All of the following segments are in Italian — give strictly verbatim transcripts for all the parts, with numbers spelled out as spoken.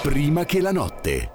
Prima che la notte.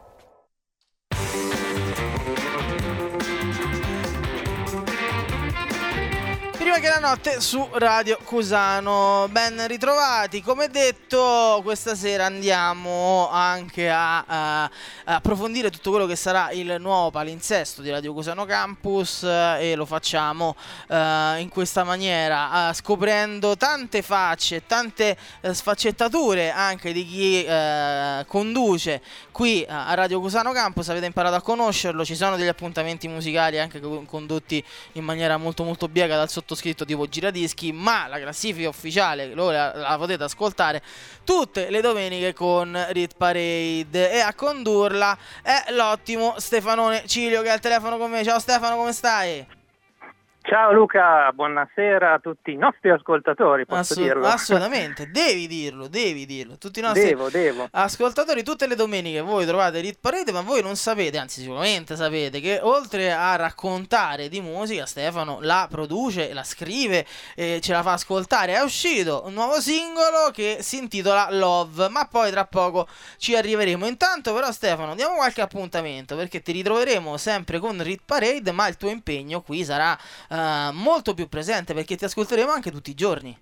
Prima che la notte su Radio Cusano. Ben ritrovati. Come detto, questa sera andiamo anche a, a, a approfondire tutto quello che sarà il nuovo palinsesto di Radio Cusano Campus, eh, e lo facciamo eh, in questa maniera, eh, scoprendo tante facce, tante eh, sfaccettature anche di chi eh, conduce qui a Radio Cusano Campus. Avete imparato a conoscerlo, ci sono degli appuntamenti musicali anche condotti in maniera molto molto biega dal sottoscritto tipo giradischi, ma la classifica ufficiale lo la, la potete ascoltare tutte le domeniche con Rit Parade, e a condurla è l'ottimo Stefanone Cilio che è al telefono con me. Ciao Stefano, come stai? Ciao Luca, buonasera a tutti i nostri ascoltatori, posso Assolut- dirlo? Assolutamente, devi dirlo, devi dirlo. Tutti i nostri Devo, devo. ascoltatori, tutte le domeniche voi trovate Rit Parade, ma voi non sapete, anzi sicuramente sapete, che oltre a raccontare di musica, Stefano la produce, la scrive, e ce la fa ascoltare. È uscito un nuovo singolo che si intitola Love, ma poi tra poco ci arriveremo. Intanto però Stefano, diamo qualche appuntamento, perché ti ritroveremo sempre con Rit Parade, ma il tuo impegno qui sarà Uh, molto più presente, perché ti ascolteremo anche tutti i giorni.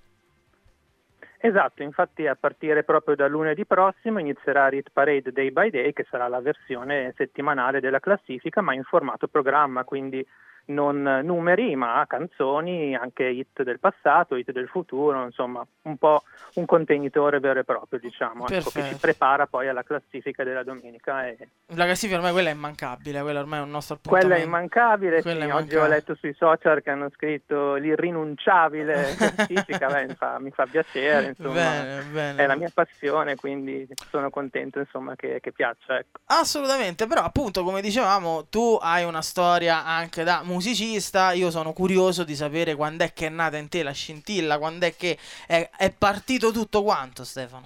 Esatto, infatti a partire proprio da lunedì prossimo inizierà Rit Parade Day by Day, che sarà la versione settimanale della classifica, ma in formato programma, quindi non numeri ma canzoni, anche hit del passato, hit del futuro, insomma un po' un contenitore vero e proprio, diciamo, ecco, che ci prepara poi alla classifica della domenica. E... la classifica ormai quella è immancabile, quella ormai è un nostro appuntamento. Quella è immancabile, quella sì, è oggi ho letto sui social che hanno scritto l'irrinunciabile classifica, beh, mi, fa, mi fa piacere, insomma, bene, bene. È la mia passione, quindi sono contento, insomma, che, che piaccia, ecco. Assolutamente, però appunto come dicevamo tu hai una storia anche da musicista. Io sono curioso di sapere quando è che è nata in te la scintilla, quando è che è, è partito tutto quanto, Stefano.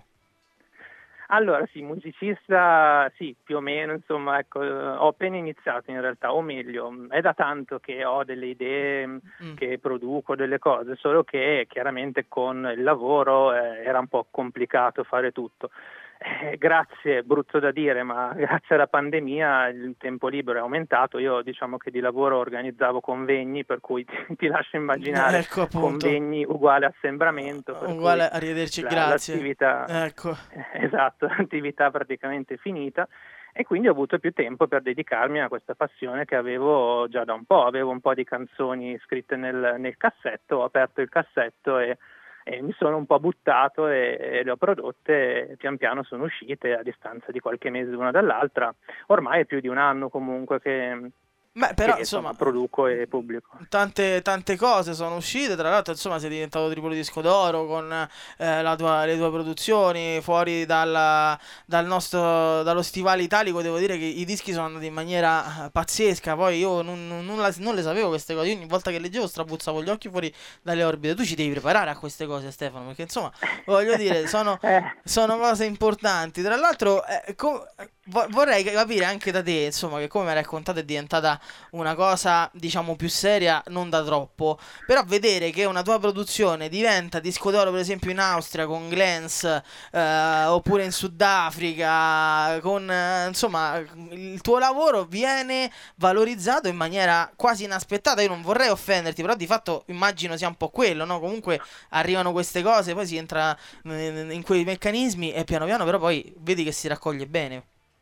Allora sì, musicista sì, più o meno, insomma, ecco, ho appena iniziato in realtà, o meglio, è da tanto che ho delle idee, mm. che produco delle cose, solo che chiaramente con il lavoro eh, era un po' complicato fare tutto. Eh, grazie, brutto da dire, ma grazie alla pandemia il tempo libero è aumentato. Io diciamo che di lavoro organizzavo convegni, per cui ti, ti lascio immaginare, ecco, convegni uguale assembramento, per uguale, cui arrivederci, la, grazie. L'attività, ecco. Esatto, l'attività praticamente finita, e quindi ho avuto più tempo per dedicarmi a questa passione che avevo già da un po'. Avevo un po' di canzoni scritte nel, nel cassetto, ho aperto il cassetto e E mi sono un po' buttato e, e le ho prodotte, e pian piano sono uscite a distanza di qualche mese l'una dall'altra. Ormai è più di un anno comunque che, Beh, però, che insomma, produco e pubblico. Tante, tante cose sono uscite, tra l'altro insomma sei diventato triplo disco d'oro con eh, la tua, le tue produzioni fuori dalla, dal nostro, dallo stivale italico. Devo dire che i dischi sono andati in maniera pazzesca, poi io non, non, non, la, non le sapevo queste cose. Io ogni volta che leggevo strabuzzavo gli occhi fuori dalle orbite. Tu ci devi preparare a queste cose, Stefano, perché insomma voglio dire sono, sono cose importanti. Tra l'altro eh, com- vorrei capire anche da te, insomma, che come mi hai raccontato è diventata una cosa diciamo più seria, non da troppo, però vedere che una tua produzione diventa disco d'oro per esempio in Austria con Glens, eh, oppure in Sudafrica con eh, insomma il tuo lavoro viene valorizzato in maniera quasi inaspettata. Io non vorrei offenderti, però di fatto immagino sia un po' quello, no? Comunque arrivano queste cose, poi si entra in, in quei meccanismi e piano piano però poi vedi che si raccoglie bene.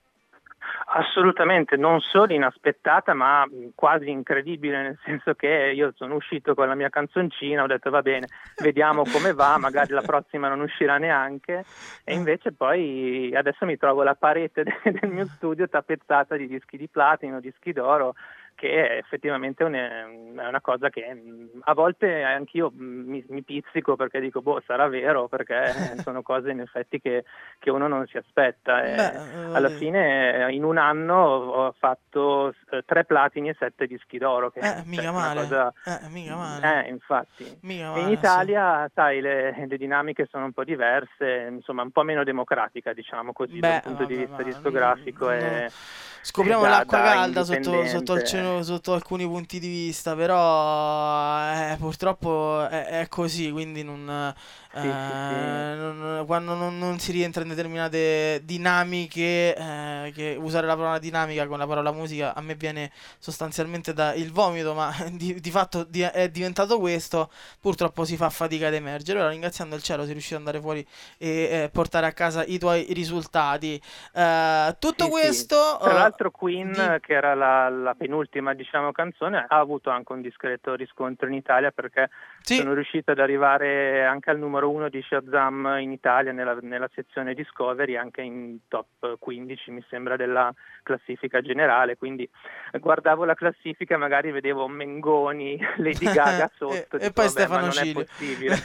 Assolutamente, non solo inaspettata ma quasi incredibile, nel senso che io sono uscito con la mia canzoncina, ho detto va bene, vediamo come va, magari la prossima non uscirà neanche, e invece poi adesso mi trovo la parete del mio studio tappezzata di dischi di platino, dischi d'oro, che effettivamente è una cosa che a volte anch'io mi, mi pizzico, perché dico boh, sarà vero, perché sono cose in effetti che, che uno non si aspetta. E Beh, alla fine in un anno ho fatto tre platini e sette dischi d'oro, che eh, mica cioè, male. Una cosa, eh, mica male. Eh, infatti. Mica male, in Italia, sì. Sai, le, le dinamiche sono un po' diverse, insomma un po' meno democratica, diciamo così, Beh, dal punto vabbè, di vista ma, discografico. no, e... scopriamo da, l'acqua da calda sotto, sotto, il cielo- indipendente. sotto alcuni punti di vista, però eh, purtroppo è, è così, quindi non, eh, Sì, sì, sì. non- quando non, non si rientra in determinate dinamiche, eh, che usare la parola dinamica con la parola musica a me viene sostanzialmente da il vomito, ma di, di fatto di- è diventato questo, purtroppo si fa fatica ad emergere. Ora ringraziando il cielo sei riuscito ad andare fuori e eh, portare a casa i tuoi risultati. Eh, tutto Sì, sì. questo Tra eh, l'altro di... Queen, che era la, la penultima, diciamo, canzone, ha avuto anche un discreto riscontro in Italia perché Sì, sono riuscito ad arrivare anche al numero uno di Shazam in Italia nella, nella sezione Discovery, anche in top quindici, mi sembra, della classifica generale. Quindi guardavo la classifica e magari vedevo Mengoni, Lady Gaga e, sotto, e dico, poi vabbè, ma Stefano non è Cilio. possibile.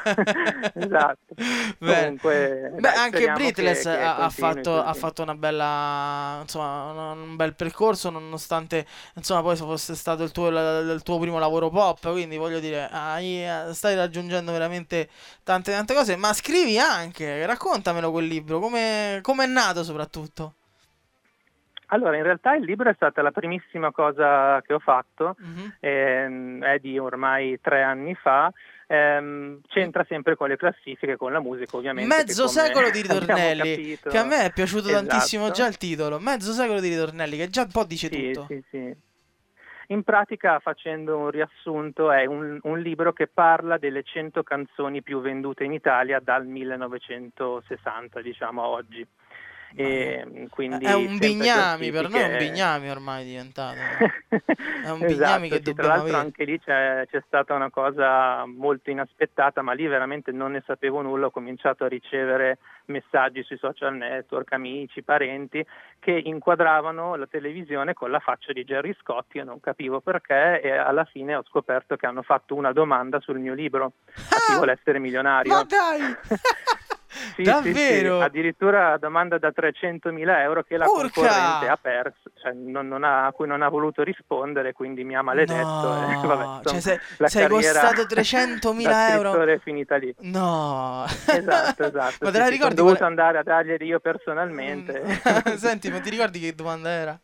Esatto. Bene. Comunque, Beh, dai, anche speriamo Britless che, che ha, ha continui fatto, ha così. fatto una bella, insomma, un, un bel percorso, nonostante, insomma, poi fosse stato il tuo, la- il tuo primo lavoro pop, quindi voglio dire, hai- eh, stai raggiungendo veramente tante tante cose, ma scrivi anche, raccontamelo quel libro, come come è nato soprattutto. Allora, in realtà il libro è stata la primissima cosa che ho fatto, Mhm. ehm, è di ormai tre anni fa, ehm, c'entra sempre con le classifiche, con la musica ovviamente, che Mezzo come secolo di abbiamo ritornelli, che a capito, me è piaciuto tantissimo già esatto, il titolo, Mezzo secolo di ritornelli, che già un po' dice sì, tutto. sì, sì. In pratica, facendo un riassunto, è un, un libro che parla delle cento canzoni più vendute in Italia dal millenovecentosessanta, diciamo, a oggi. Ma che... E È quindi un sempre bignami, per noi è un classifiche. bignami ormai diventato. Eh. È un bignami Esatto, che sì, tra dobbiamo l'altro avere. anche lì c'è, c'è stata una cosa molto inaspettata, ma lì veramente non ne sapevo nulla, ho cominciato a ricevere messaggi sui social network, amici, parenti, che inquadravano la televisione con la faccia di Gerry Scotti, io non capivo perché e alla fine ho scoperto che hanno fatto una domanda sul mio libro, a chi Ah! vuole essere Ma milionario. dai! Sì, sì, sì, Davvero? addirittura domanda da trecentomila euro che la concorrente Urca! ha perso, cioè non, non ha, a cui non ha voluto rispondere, quindi mi ha maledetto e vabbè, No, cioè insomma, sei, la sei carriera costato da trecentomila euro? scrittore è finita lì. No. Esatto, esatto, Ma te sì, la sì, sono ricordi qual dovuto è? andare a darglieli io Mm, personalmente. Senti, ma ti ricordi che domanda era?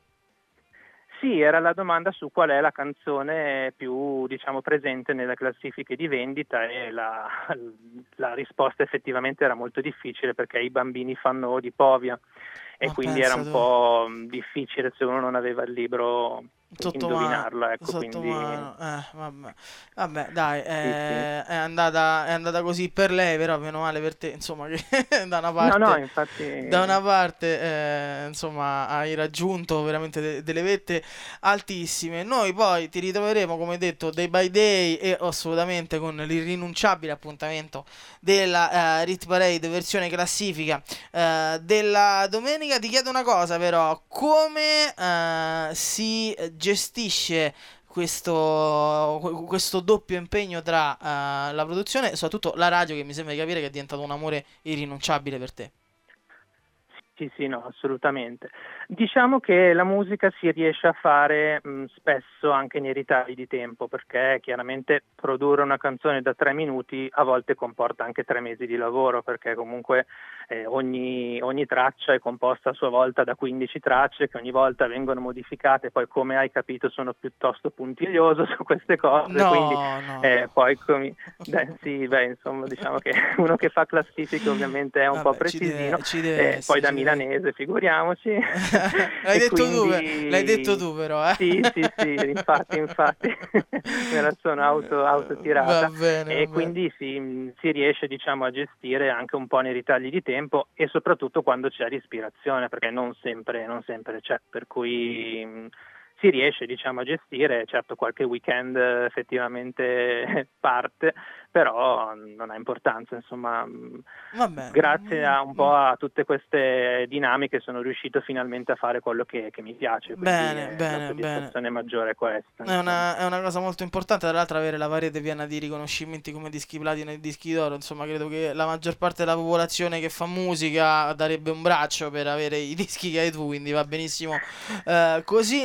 Sì, era la domanda su qual è la canzone più, diciamo, presente nelle classifiche di vendita e la, la risposta effettivamente era molto difficile perché i bambini fanno di Povia e Ma quindi era pensa un tu. po' difficile se uno non aveva il libro Sotto mano, indovinarla, ecco, sotto quindi mano, eh, vabbè, vabbè, dai, sì, sì. eh, è andata, è andata così per lei, però meno male per te, insomma, che da una No, no, parte, infatti da una parte, eh, insomma, hai raggiunto veramente de- delle vette altissime. Noi poi ti ritroveremo, come detto, day by day e assolutamente con l'irrinunciabile appuntamento della eh, Rit Parade versione classifica eh, della domenica. Ti chiedo una cosa però, come eh, si gestisce questo, questo doppio impegno tra eh, la produzione e soprattutto la radio, che mi sembra di capire che è diventato un amore irrinunciabile per te? sì, sì, no, assolutamente. Diciamo che la musica si riesce a fare mh, spesso anche nei ritagli di tempo, perché chiaramente produrre una canzone da tre minuti a volte comporta anche tre mesi di lavoro, perché comunque eh, ogni, ogni traccia è composta a sua volta da quindici tracce che ogni volta vengono modificate, poi come hai capito sono piuttosto puntiglioso su queste cose, quindi No, no, eh, no. poi comi- beh, sì, beh, insomma, diciamo che uno che fa classifiche ovviamente è un po' Vabbè, ci deve, precisino, ci deve eh, poi essere, da ci deve... milanese, figuriamoci, L'hai e detto tu, pe- l'hai detto quindi tu però, eh? sì, sì, sì, infatti, infatti me la sono auto, Va autotirata bene, va e bene. quindi si, si riesce, diciamo, a gestire anche un po' nei ritagli di tempo e soprattutto quando c'è l'ispirazione, perché non sempre, non sempre c'è, per cui mh, si riesce, diciamo, a gestire, certo qualche weekend eh, effettivamente parte, però non ha importanza, insomma, mh, Vabbè, grazie mm, a un mm, po' a tutte queste dinamiche sono riuscito finalmente a fare quello che, che mi piace, quindi bene, eh, la bene, bene. soddisfazione maggiore è questa, È insomma. una, è una cosa molto importante, tra l'altro avere la parete piena di riconoscimenti come dischi platino e dischi d'oro, insomma credo che la maggior parte della popolazione che fa musica darebbe un braccio per avere i dischi che hai tu, quindi va benissimo eh, così. Noi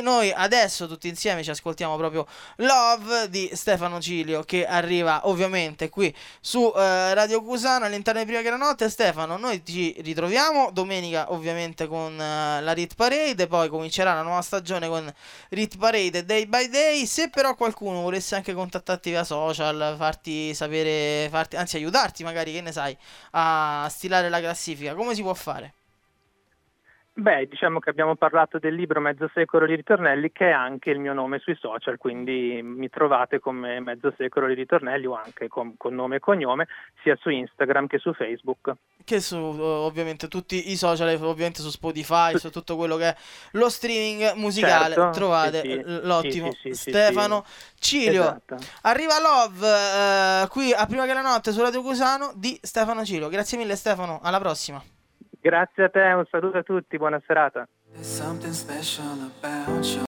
adesso tutti insieme ci ascoltiamo proprio Love di Stefano Cilio, che arriva ovviamente qui su eh, Radio Cusano all'interno di Prima che la notte. Stefano, noi ci ritroviamo domenica ovviamente con eh, la Rit Parade, poi comincerà la nuova stagione con Rit Parade Day by Day. Se però qualcuno volesse anche contattarti via social, farti sapere, farti, anzi aiutarti magari, che ne sai, a stilare la classifica, come si può fare? Beh, diciamo che abbiamo parlato del libro Mezzo secolo di ritornelli, che è anche il mio nome sui social, quindi mi trovate come Mezzo secolo di ritornelli o anche con, con nome e cognome, sia su Instagram che su Facebook. Che su ovviamente tutti i social, ovviamente su Spotify, su, su tutto quello che è lo streaming musicale, certo, trovate sì, sì, l'ottimo sì, sì, Stefano sì, Cilio. Esatto. Arriva Love eh, qui a Prima che la notte su Radio Cusano di Stefano Cilio. Grazie mille Stefano, alla prossima. Grazie a te, un saluto a tutti, buona serata.